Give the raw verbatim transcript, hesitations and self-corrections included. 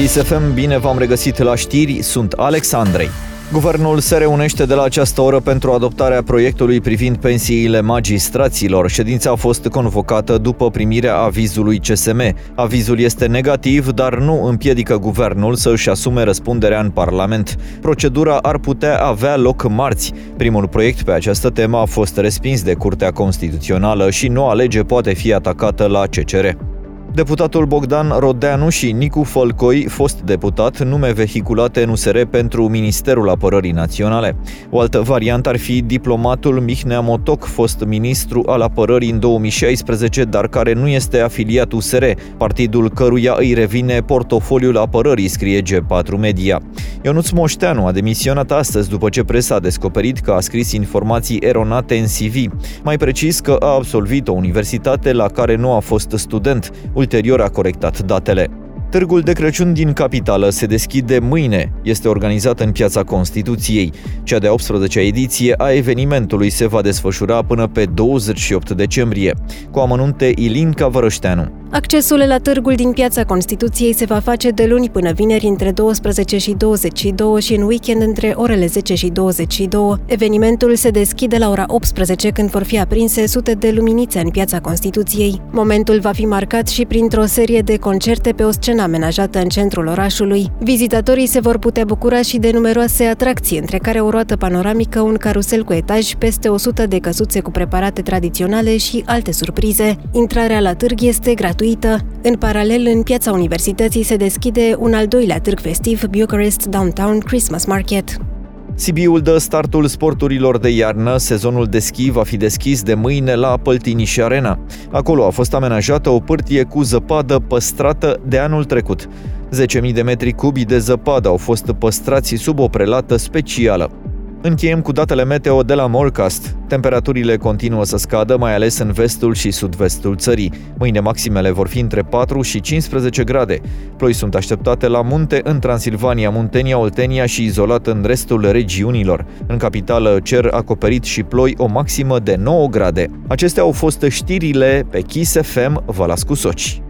Kiss F M, bine v-am regăsit la știri, sunt Alex Andrei. Guvernul se reunește de la această oră pentru adoptarea proiectului privind pensiile magistraților. Ședința a fost convocată după primirea avizului C S M. Avizul este negativ, dar nu împiedică guvernul să își asume răspunderea în Parlament. Procedura ar putea avea loc marți. Primul proiect pe această temă a fost respins de Curtea Constituțională și noua lege poate fi atacată la C C R. Deputatul Bogdan Rodeanu și Nicu Fălcoi, fost deputat, nume vehiculate în U S R pentru Ministerul Apărării Naționale. O altă variantă ar fi diplomatul Mihnea Motoc, fost ministru al apărării în două mii șaisprezece, dar care nu este afiliat U S R, partidul căruia îi revine portofoliul apărării, scrie G patru Media. Ionuț Moșteanu a demisionat astăzi după ce presa a descoperit că a scris informații eronate în C V. Mai precis că a absolvit o universitate la care nu a fost student. Ulterior a corectat datele. Târgul de Crăciun din capitală se deschide mâine. Este organizat în Piața Constituției. Cea de-a optsprezecea ediție a evenimentului se va desfășura până pe douăzeci și opt decembrie. Cu amănunte Ilinca Vărășteanu. Accesul la târgul din Piața Constituției se va face de luni până vineri între douăsprezece și douăzeci și două și în weekend între orele zece și douăzeci și două. Evenimentul se deschide la ora optsprezece, când vor fi aprinse sute de luminițe în Piața Constituției. Momentul va fi marcat și printr-o serie de concerte pe o scenă amenajată în centrul orașului. Vizitatorii se vor putea bucura și de numeroase atracții, între care o roată panoramică, un carusel cu etaj, peste o sută de căsuțe cu preparate tradiționale și alte surprize. Intrarea la târg este gratuită. În paralel, în Piața Universității se deschide un al doilea târg festiv, Bucharest Downtown Christmas Market. Sibiul dă startul sporturilor de iarnă. Sezonul de schi va fi deschis de mâine la Păltiniș Arena. Acolo a fost amenajată o pârtie cu zăpadă păstrată de anul trecut. zece mii de metri cubi de zăpadă au fost păstrați sub o prelată specială. Încheiem cu datele meteo de la Morecast. Temperaturile continuă să scadă, mai ales în vestul și sud-vestul țării. Mâine maximele vor fi între patru și cincisprezece grade. Ploi sunt așteptate la munte în Transilvania, Muntenia, Oltenia și izolat în restul regiunilor. În capitală, cer acoperit și ploi, o maximă de nouă grade. Acestea au fost știrile pe Kiss F M. Vă las cu soci.